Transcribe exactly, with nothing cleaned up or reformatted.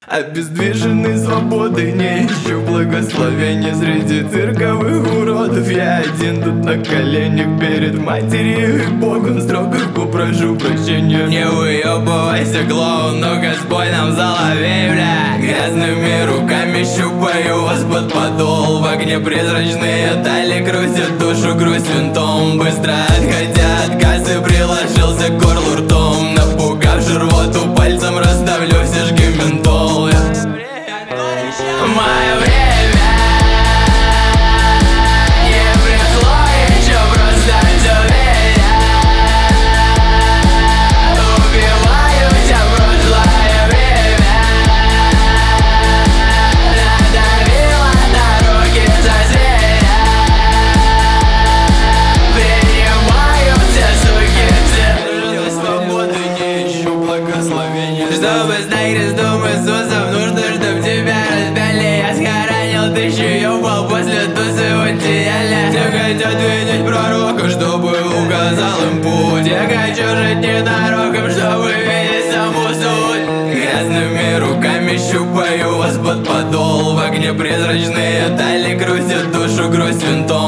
Обездвиженный свободы, не ищу благословения среди цирковых уродов. Я один тут на коленях перед матерью и Богом строго попрошу прощения. Не выебывайся, клоун, ну-ка спой нам соловей, бля. Грязными руками щупаю вас под подол. В огне призрачные тали крутят душу, грусть винтом. Быстро отходя от кассы, приложился к горлу ртом. Напугавши рвоту, пальцем раздавлю все жги ментол. Мое время не пришло еще, просто все время убиваю тебя прошлое время. Надавила на руки соседа, принимаю все суки все. Свободы не ищу благословения, чтобы стать крестом Иисуса. Нужно, чтоб тебя распяли. Я схоронил тысячу ебал после тусы в одеяле. Все хотят видеть пророка, чтобы указал им путь. Я хочу жить ненароком, чтобы видеть саму суть. Грязными руками щупаю вас под подол. В огне призрачные тали крутят душу, грусть винтом.